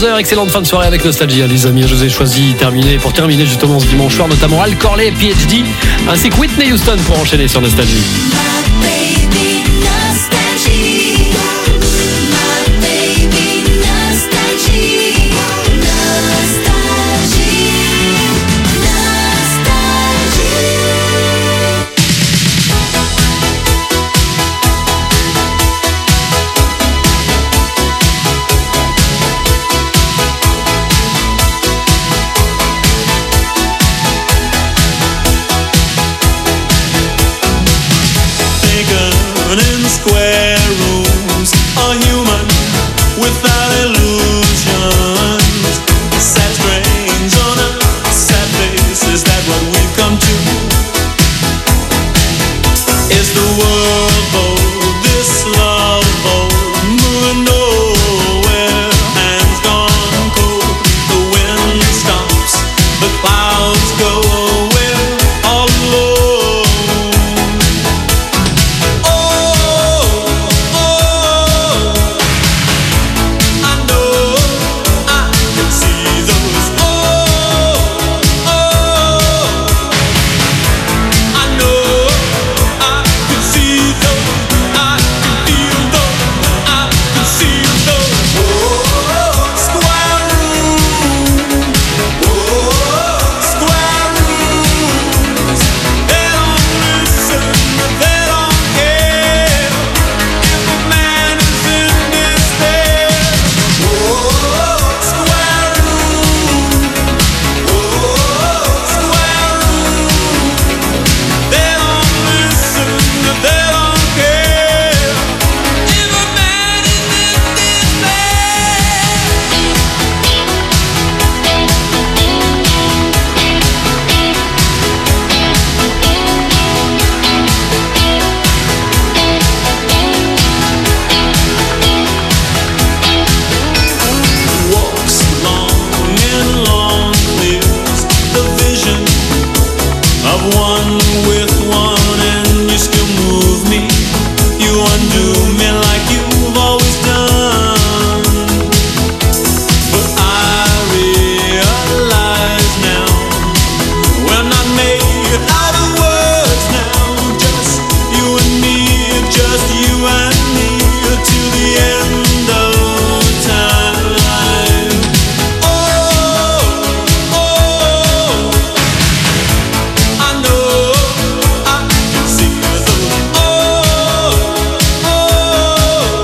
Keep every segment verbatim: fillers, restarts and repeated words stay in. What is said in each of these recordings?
vingt-deux heures, excellente fin de soirée avec Nostalgie, hein, les amis. Je vous ai choisi terminer, pour terminer justement ce dimanche soir, notamment Al Corley, P H D, ainsi que Whitney Houston pour enchaîner sur Nostalgie. Square rooms, a human without illusions. Sad strange on a sad face, is that what we've come to? Is the world bold, this love bold, moving nowhere, hands gone cold, the wind stops, the clouds go away, all alone. Oh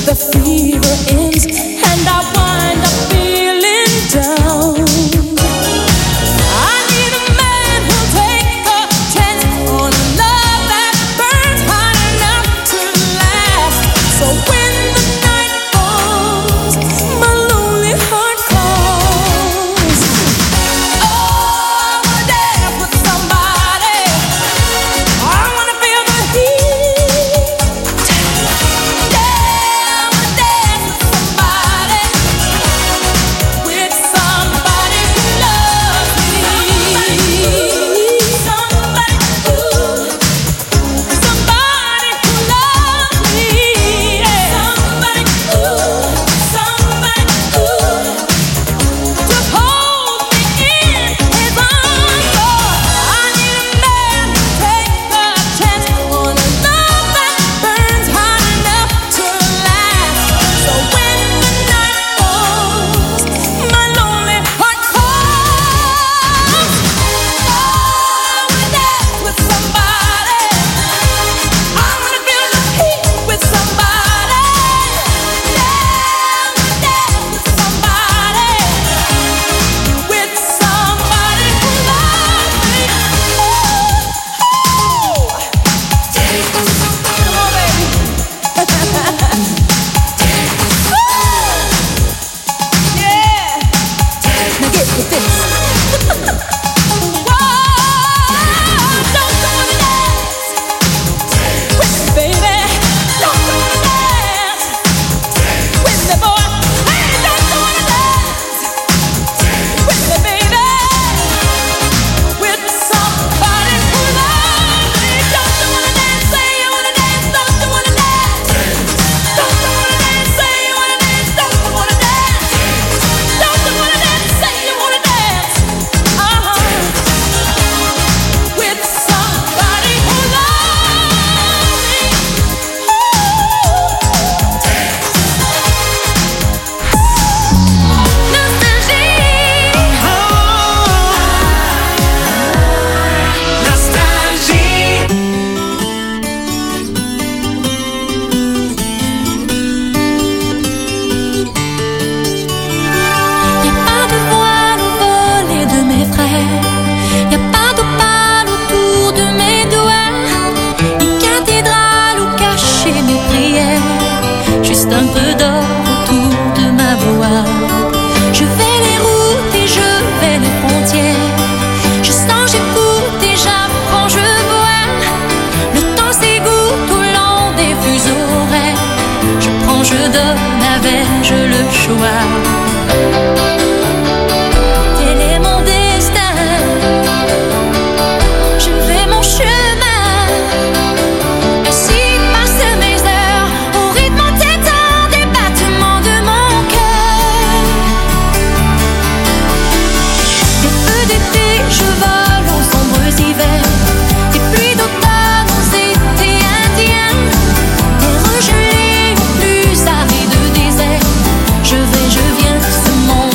Je vais, je viens, ce monde.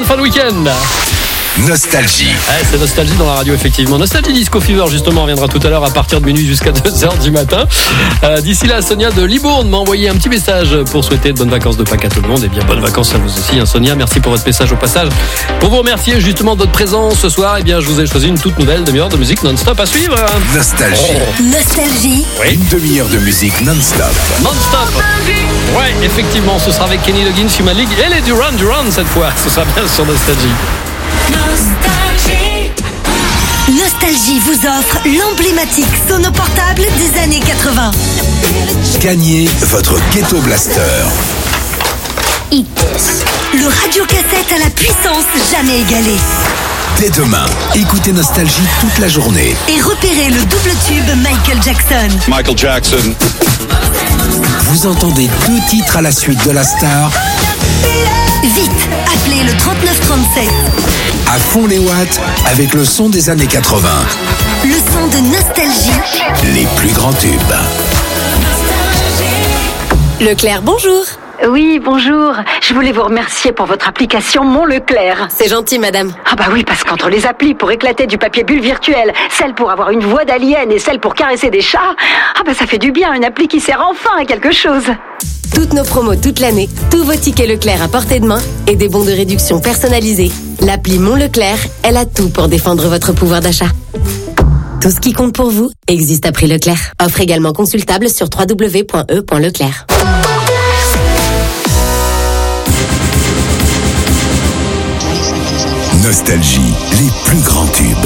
fin de week-end. Nostalgie. Ouais, c'est Nostalgie dans la radio, effectivement. Nostalgie Disco Fever, justement, reviendra tout à l'heure à partir de minuit jusqu'à deux heures du matin. Euh, d'ici là, Sonia de Libourne m'a envoyé un petit message pour souhaiter de bonnes vacances de Pâques à tout le monde. Et bien, bonnes vacances à vous aussi, hein, Sonia. Merci pour votre message au passage. Pour vous remercier justement de votre présence ce soir, eh bien, je vous ai choisi une toute nouvelle demi-heure de musique non-stop à suivre. Nostalgie. Oh. Nostalgie. Oui. Une demi-heure de musique non-stop. Non-stop. Ouais, effectivement, ce sera avec Kenny Loggins, Human League et les Duran Duran cette fois. Ce sera bien sur Nostalgie. Nostalgie. Nostalgie vous offre l'emblématique sono portable des années quatre-vingts. Gagnez votre Ghetto Blaster. Le radiocassette à la puissance jamais égalée. Dès demain, écoutez Nostalgie toute la journée. Et repérez le double tube Michael Jackson. Michael Jackson. Vous entendez deux titres à la suite de la star. Vite, appelez le trente-neuf trente-sept. À fond les watts avec le son des années quatre-vingts. Le son de Nostalgie. Les plus grands tubes. Leclerc, bonjour. Oui, bonjour. Je voulais vous remercier pour votre application Mon Leclerc. C'est gentil, madame. Ah bah oui, parce qu'entre les applis pour éclater du papier bulle virtuel, celle pour avoir une voix d'alien et celle pour caresser des chats, ah bah ça fait du bien, une appli qui sert enfin à quelque chose. Toutes nos promos toute l'année, tous vos tickets Leclerc à portée de main et des bons de réduction personnalisés. L'appli Mon Leclerc, elle a tout pour défendre votre pouvoir d'achat. Tout ce qui compte pour vous existe à prix Leclerc. Offre également consultable sur w w w point e point leclerc. Nostalgie, les plus grands tubes.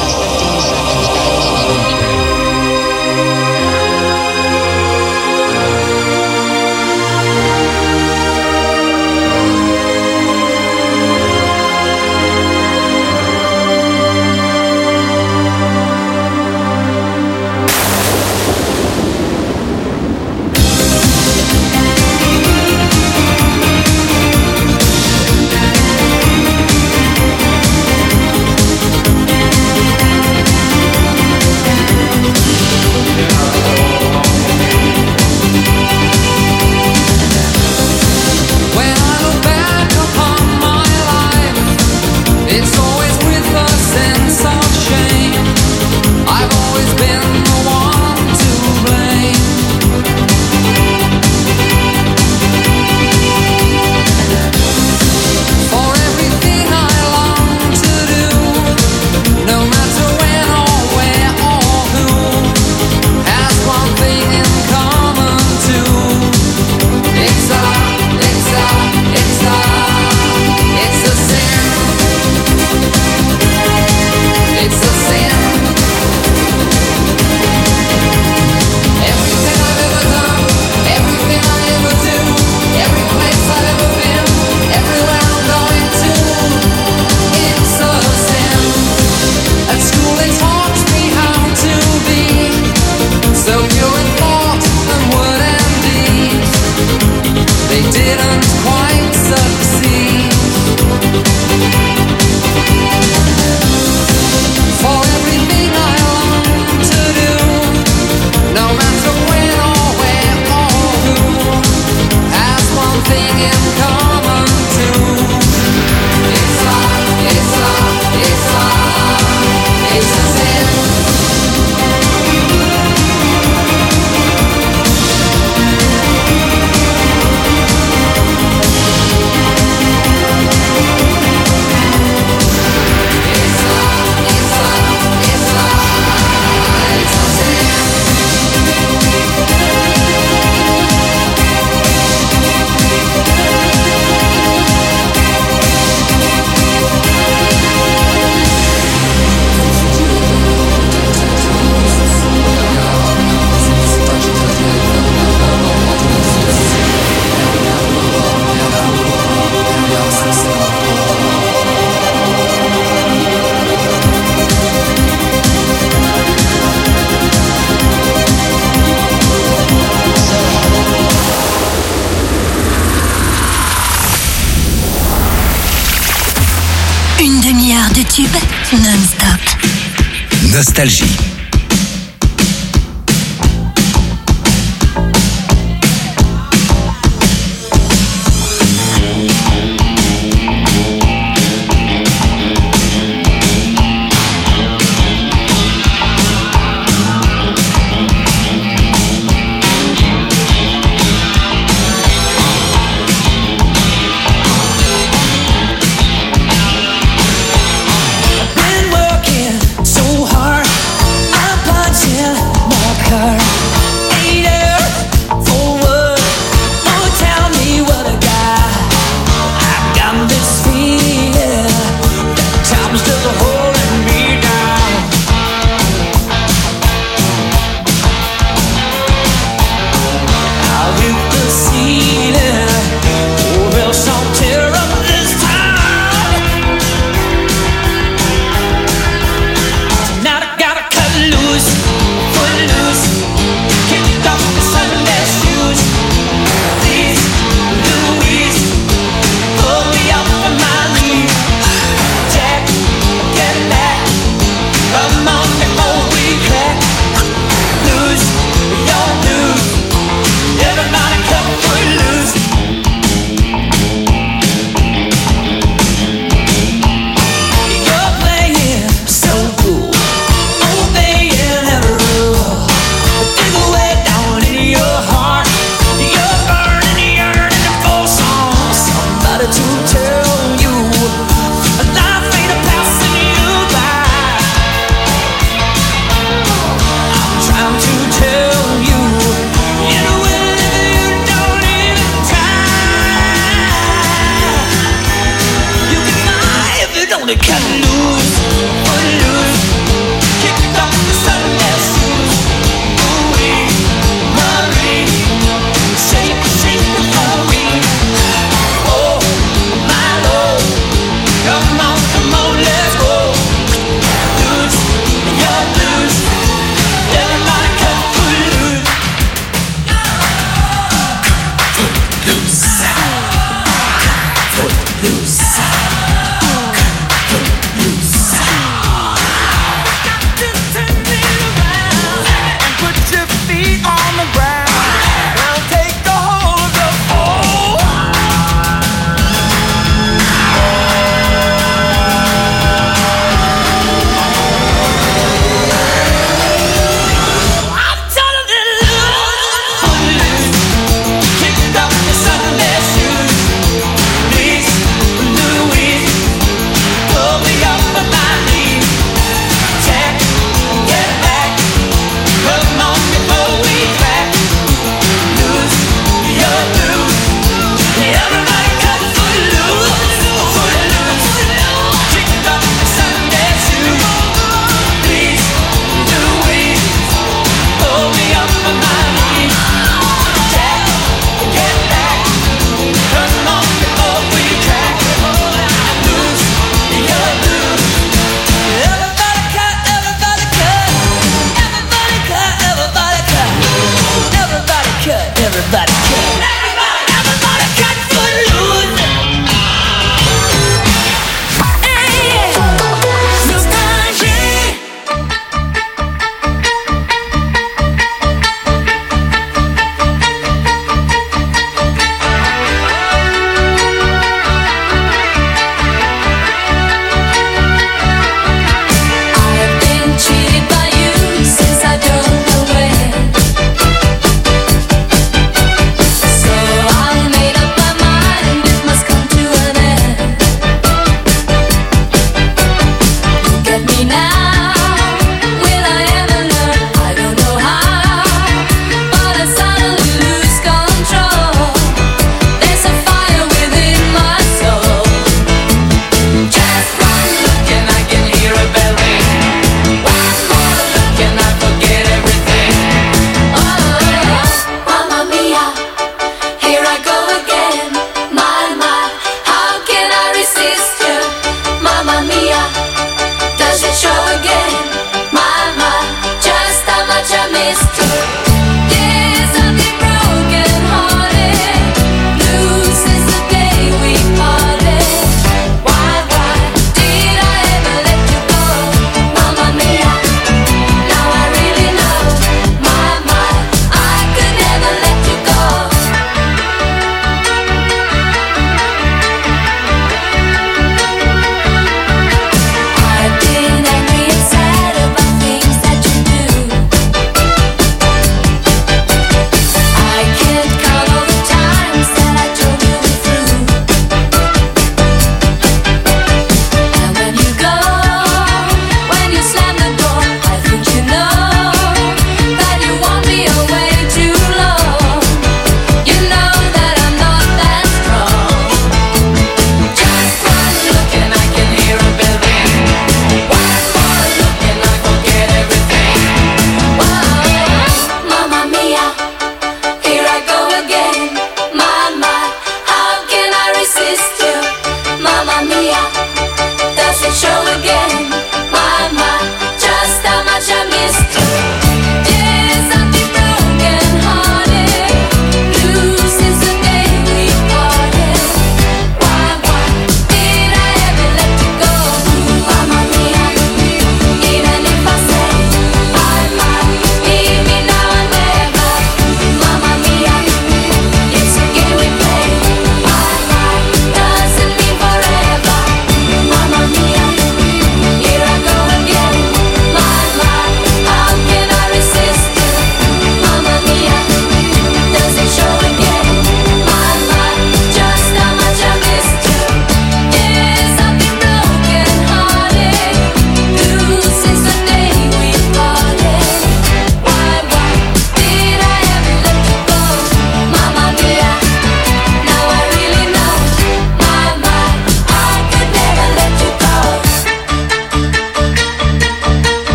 tube non-stop. Nostalgie.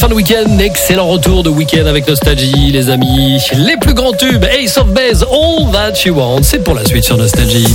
fin de week-end, excellent retour de week-end avec Nostalgie, les amis. Les plus grands tubes, Ace of Base, All That She Wants, c'est pour la suite sur Nostalgie.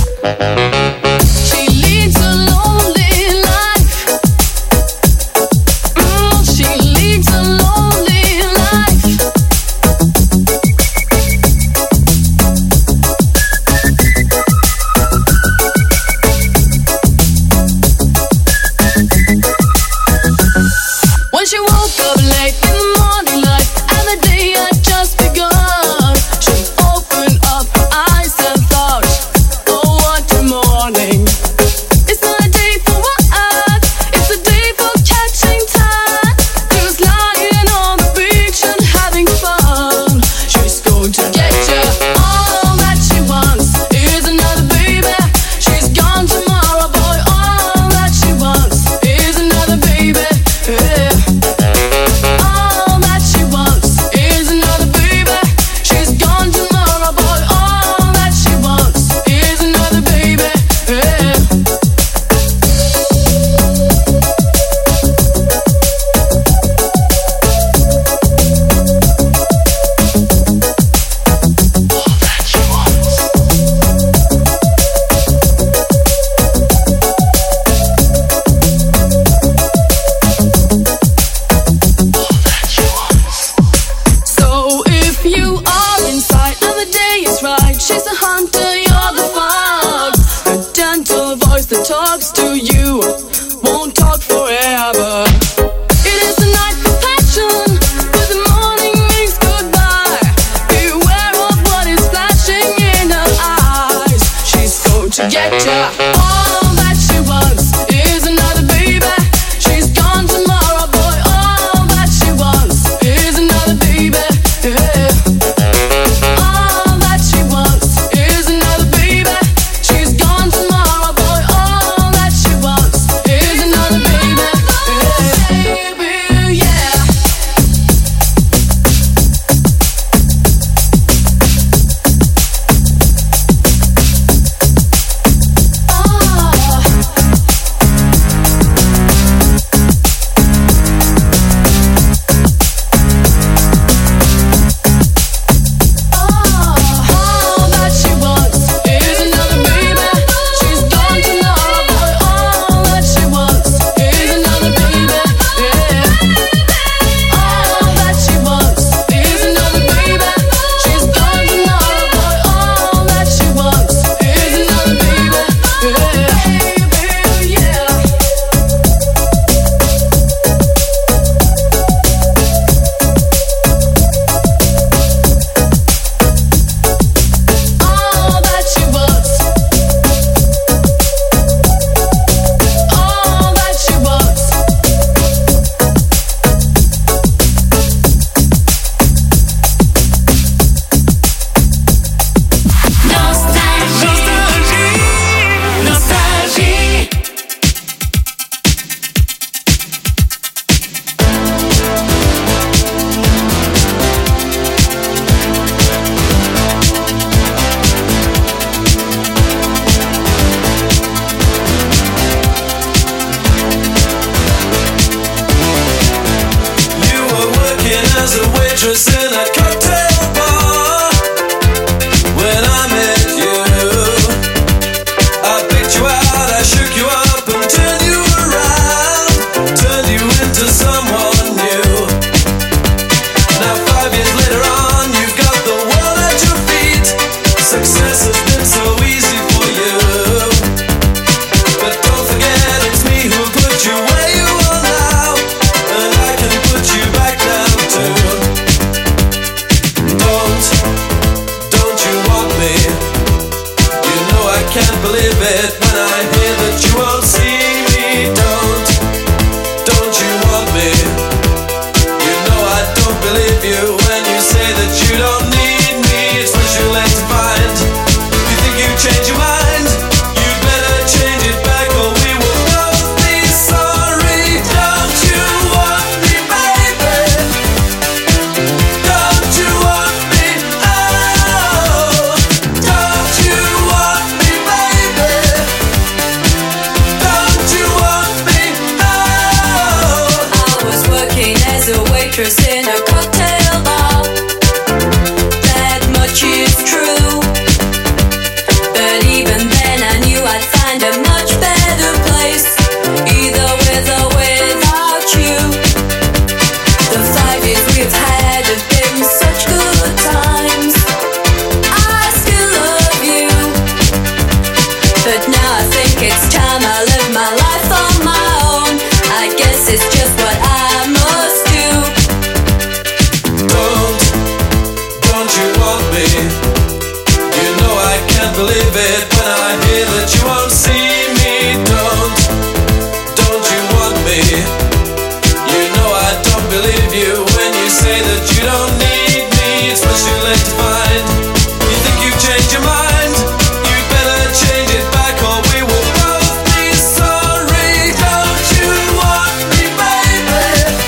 me. You know I can't believe it when I hear that you won't see me. Don't, don't you want me? You know I don't believe you when you say that you don't need me. It's much too late to find. You think you've changed your mind? You better change it back or we will both be sorry. Don't you want me, baby?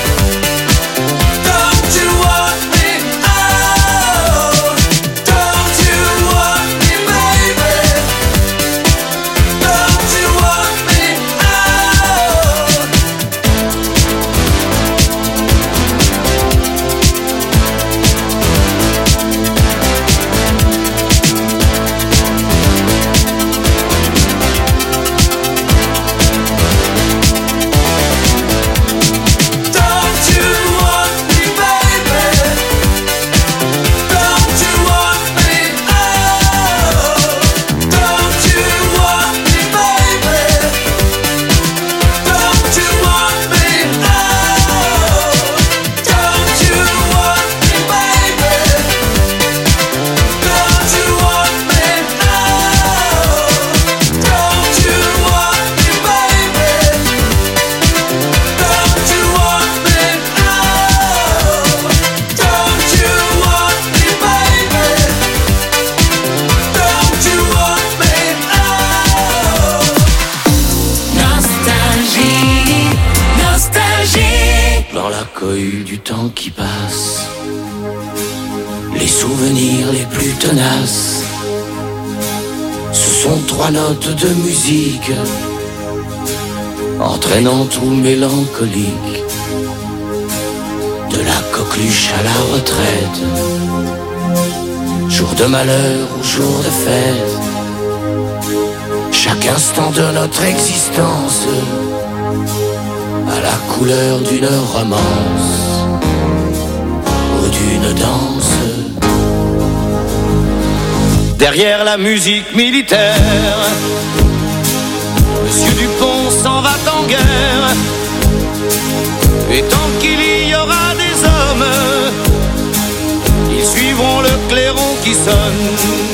Don't you want me? Oh, don't you want me, baby? Don't you want me? Oh. Don't you want me, baby? Don't you want me? Oh, don't you want me, baby? Don't you want me? Oh, don't you want me, baby? Don't you want me? Oh, don't you want me, baby? Don't you want me? Oh, don't you want me, baby? Don't you want me? Oh. Nostalgie, nostalgie. Dans la cohue du temps qui passe, les souvenirs les plus tenaces, ce sont trois notes de musique, entraînant tout mélancolique, de la coqueluche à la retraite, jour de malheur ou jour de fête, chaque instant de notre existence à la couleur d'une romance ou d'une danse. Derrière la musique militaire, Monsieur Dupont s'en va en guerre. Et tant qu'il y aura des hommes, ils suivront le clairon qui sonne.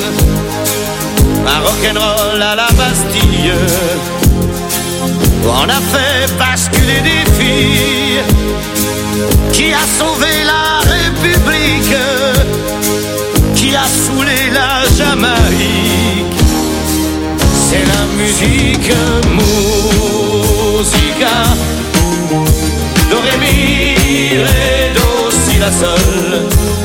Un rock'n'roll à la Bastille en a fait basculer des filles. Qui a sauvé la République, qui a saoulé la Jamaïque. C'est la musique, musica. Do, ré, mi, ré, do, si, la, sol.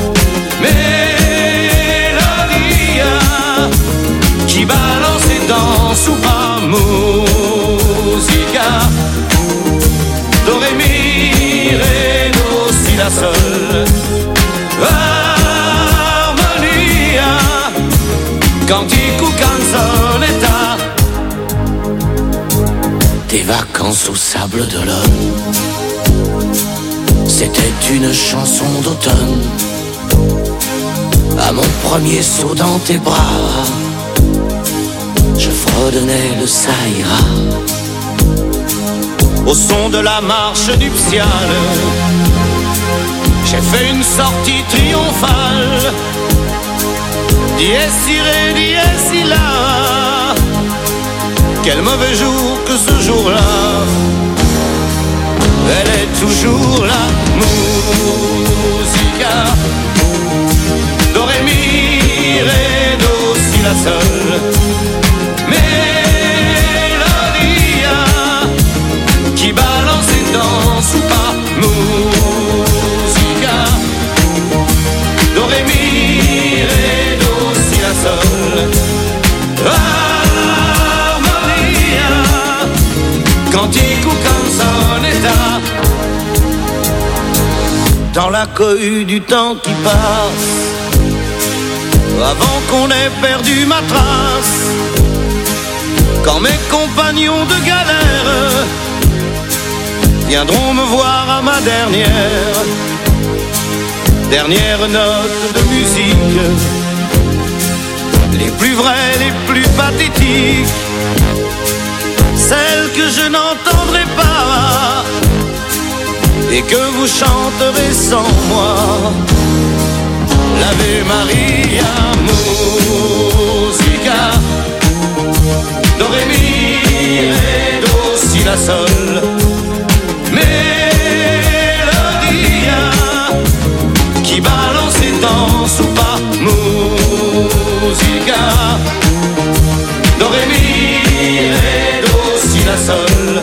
Mélodia qui balance et danse ou pas. Musica. Do, ré, mi, ré, do, si, la, sol. Harmonia, cantico, canzonetta. Des vacances au sable d'Olonne, c'était une chanson d'automne. À mon premier saut dans tes bras, je fredonnais le Saïra. Au son de la marche nuptiale, j'ai fait une sortie triomphale. Dies irae, dies illa. Quel mauvais jour que ce jour-là. Elle est toujours là. Musica. Do, ré, mi, ré, do, si, la, sol. Mélodia qui balance et danse ou pas. Musica. Do, ré, mi, ré, do, si, la, sol. Harmonia, cantico, canzonetta. Dans la cohue du temps qui passe, avant qu'on ait perdu ma trace, quand mes compagnons de galère viendront me voir à ma dernière, dernière note de musique, les plus vraies, les plus pathétiques, celles que je n'entendrai pas et que vous chanterez sans moi. l'Ave Maria, musica, do re mi re do si la sol, melodia qui balance et danse ou pas, musica, do re mi re do si la sol,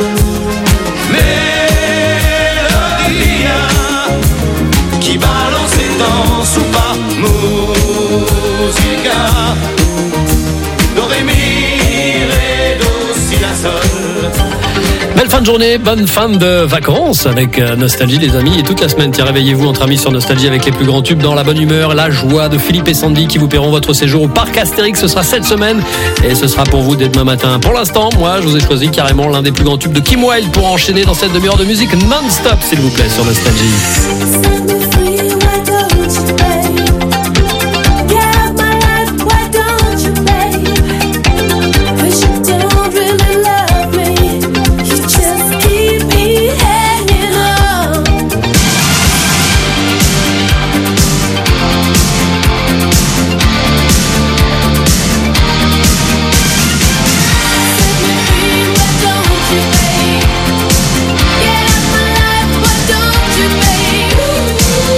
melodia qui balance et danse ou pas, musica, do re mi re do si la sol. Belle fin de journée, bonne fin de vacances avec Nostalgie les amis, et toute la semaine tiens, réveillez-vous entre amis sur Nostalgie avec les plus grands tubes dans la bonne humeur, la joie de Philippe et Sandy qui vous paieront votre séjour au parc Astérix. Ce sera cette semaine et ce sera pour vous dès demain matin. Pour l'instant, moi je vous ai choisi carrément l'un des plus grands tubes de Kim Wilde pour enchaîner dans cette demi-heure de musique non-stop s'il vous plaît sur Nostalgie. Yeah, my life, why don't you, babe?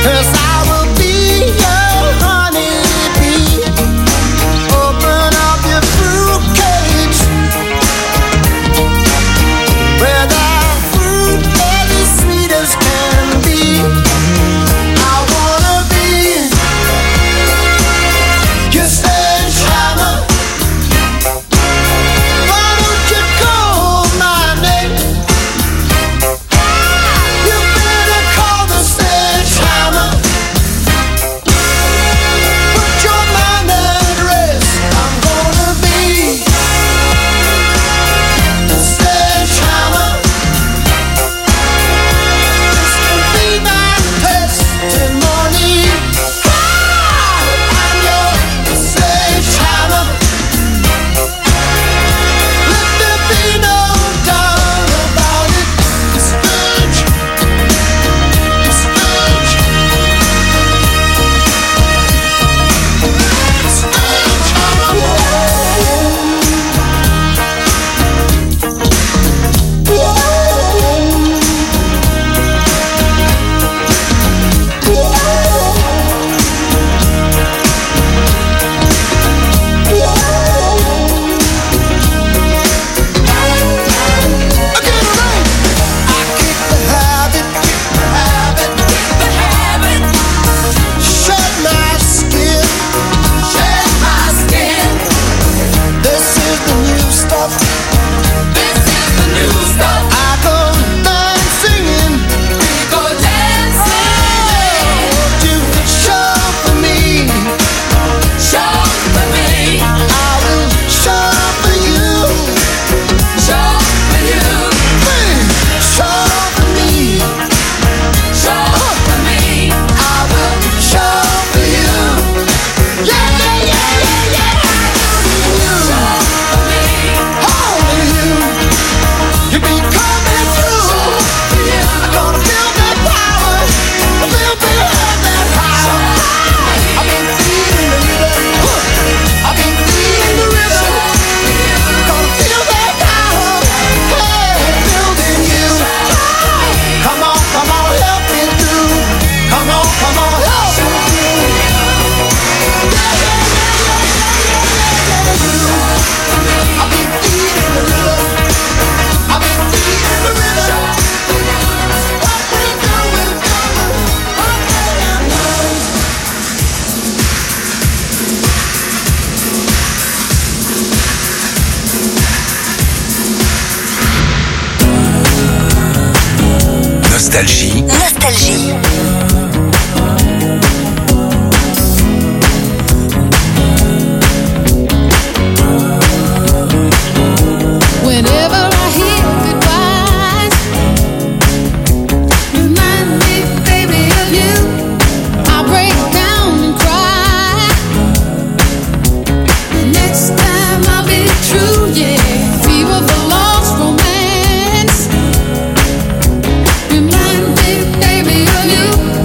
Nostalgie. Nostalgie. Whenever I hear goodbyes, remind me, baby, of you. I break down and cry. The next time I'll be true, yeah. Fever for lost romance. Remind me, baby, of you.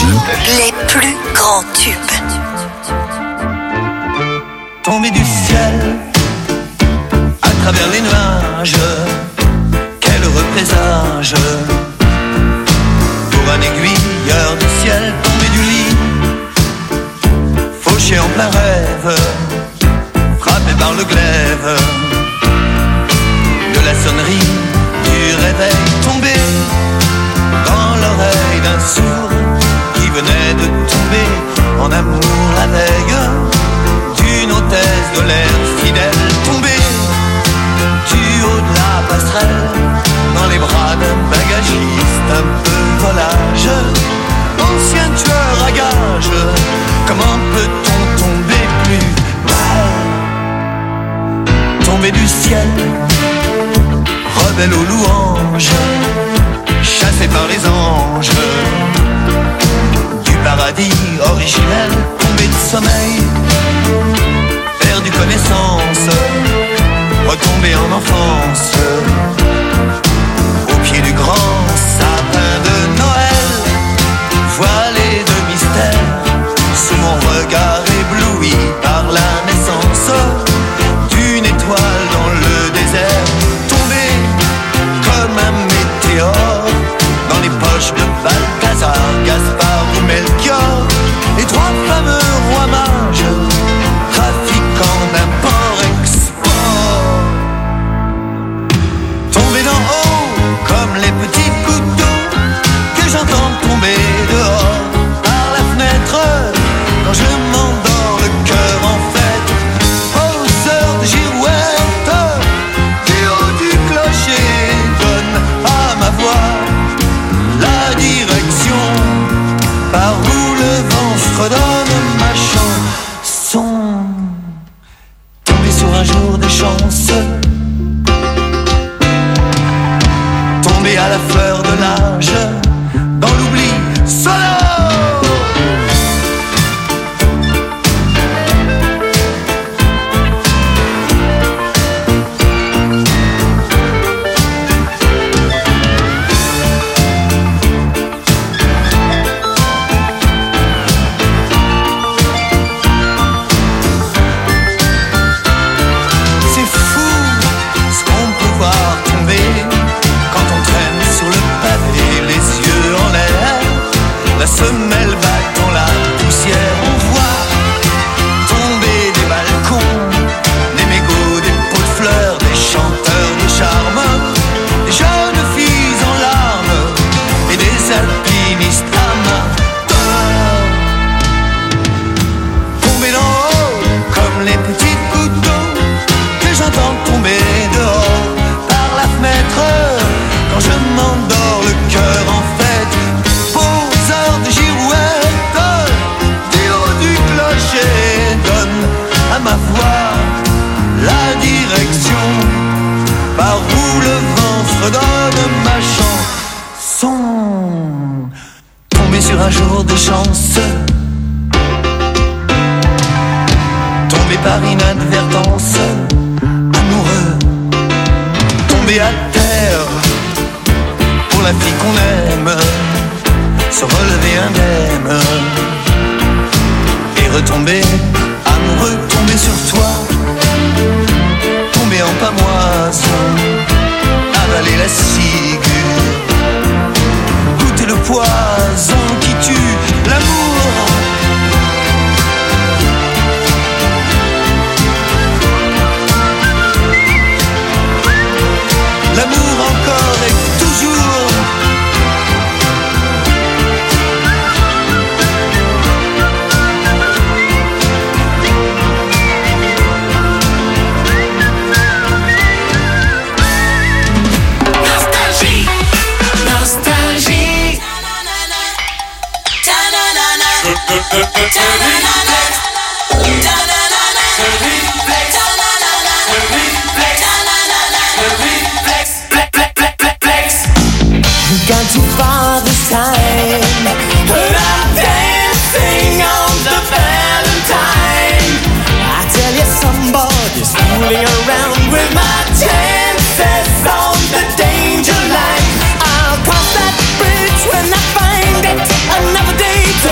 Les plus grands tubes. Tombé du ciel, à travers les nuages, quel heureux présage. Pour un aiguilleur du ciel, tombé du lit, fauché en plein rêve, frappé par le glaive de la sonnerie du réveil, tombé dans l'oreille d'un sourd qui venait de tomber en amour la veille d'une hôtesse de l'air fidèle, tombée du haut de la passerelle dans les bras d'un bagagiste un peu volage, ancien tueur à gages. Comment peut-on tomber plus bas? Tomber du ciel, rebelle aux louanges, chassé par les anges du paradis originel, tombé de sommeil, perdu connaissance, retombé en enfance, au pied du grand sapin de Noël, voilé de mystère, sous mon regard ébloui par la naissance d'une étoile dans le désert, tombé comme un météore dans les poches de Balthazar, Gaspard ou Melchior, les trois fameux rois mages, trafiquant d'import-export. Tombé d'en haut comme les petits gouttes d'eau que j'entends tomber dehors par la fenêtre quand je m'endors le cœur en fête, aux heures de girouette, du haut du clocher donne à ma voix la direction par où le vent fredonne ma chanson. Tombé sur un jour de chance, tombé à la fleur de l'âge, dans l'oubli sonore. C'est fou ce qu'on peut voir tomber quand on traîne sur le pavé, les yeux en l'air, la semelle battant la poussière. On voit tomber des balcons, des mégots, des pots de fleurs, des chanteurs de charme, des jeunes filles en larmes et des alpinistes amateurs. Tomber d'en haut comme les petites gouttes d'eau que j'entends tomber dehors par la fenêtre quand je m'endors le cœur en fête, aux heures de girouette, du haut du clocher donne à ma voix la direction par où le vent fredonne ma chanson. Tombé sur un jour de chance, tombé par inadvertance, amoureux, tombé à terre pour la fille qu'on aime, se relever indemne et retomber amoureux, tomber sur toi, tomber en pamoise, avaler la ciguë, goûter le poison qui tue l'amour. L'amour encore et toujours. Nostalgie, nostalgie. Gone too far this time, but I'm dancing on the Valentine. I tell you, somebody's fooling around with my chances on the danger line. I'll cross that bridge when I find it. Another day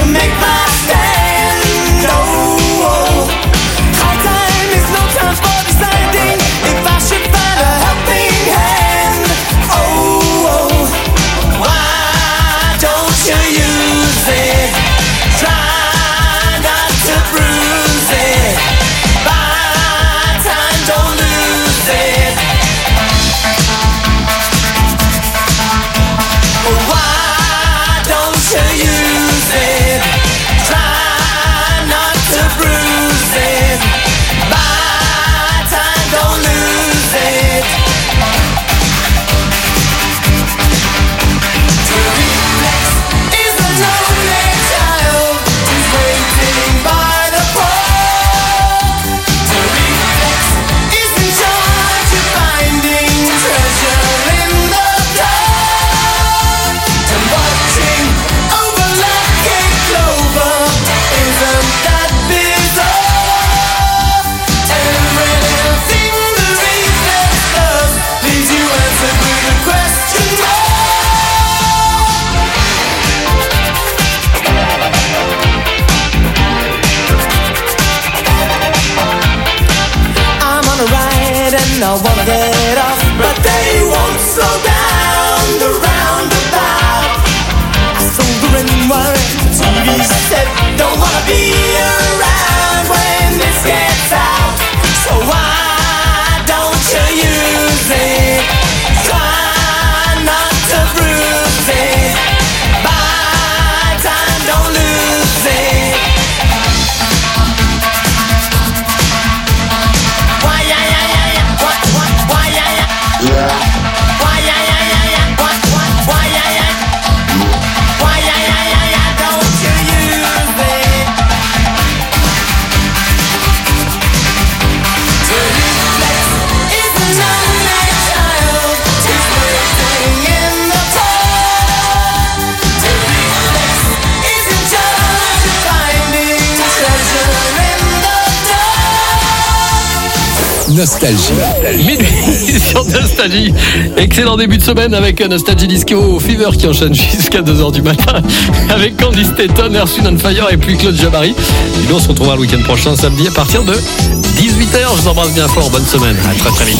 and I wanna get off, but they won't slow down the roundabout. I sold the ring wire, the T V set, don't wanna be around when this gets out. So why don't you use it? Try not to bruise it. Buy time, don't lose it. Why yeah yeah yeah yeah? What what? Why yeah yeah? Why yeah yeah yeah yeah? What what? Why yeah yeah? Why yeah yeah yeah yeah? Don't you use it? To reflex is not like child. She's waiting in the cold. To reflex isn't just finding treasure in the dark. Nostalgie. Minuit sur Nostalgie. Excellent début de semaine avec Nostalgie Disco Fever qui enchaîne jusqu'à deux heures du matin avec Candice Stetton, Earth, Wind and Fire et puis Claude Jabari. Et nous on se retrouvera le week-end prochain samedi à partir de dix-huit heures. Je vous embrasse bien fort. Bonne semaine. À très très vite.